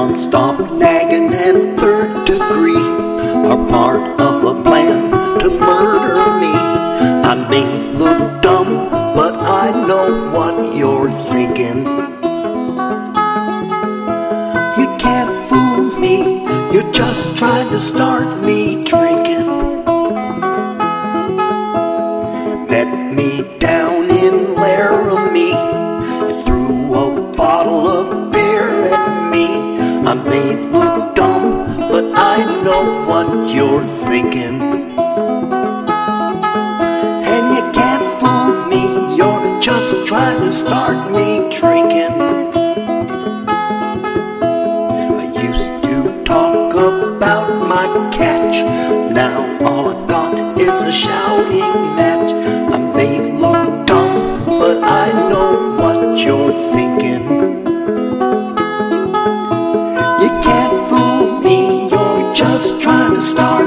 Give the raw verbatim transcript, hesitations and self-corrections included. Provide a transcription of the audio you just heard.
down, stop nagging, and third degree are part of a plan to murder me. I may look dumb, but I know what you're thinking. You can't fool me, you're just trying to start me drinking. Met me down in Laramie and threw a bottle of beer at me. I may look dumb, but I know what you're thinking. And you can't fool me, you're just trying to start me drinking. I used to talk about my catch, now all I've got is a shouting match. I may look dumb, but I know what you're thinking. You can't fool me, you're just trying to start